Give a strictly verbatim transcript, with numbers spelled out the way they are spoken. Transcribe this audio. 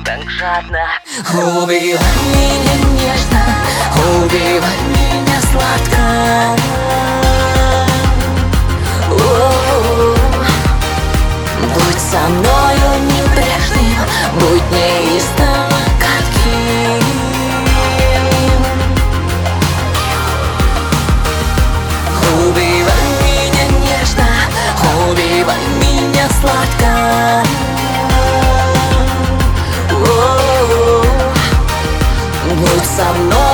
так жадно. Убивай меня нежно, убивай меня сладко. О-о-о. Будь со мною не прежним, будь неистово каким. Убивай меня нежно, убивай меня сладко. Будь со мной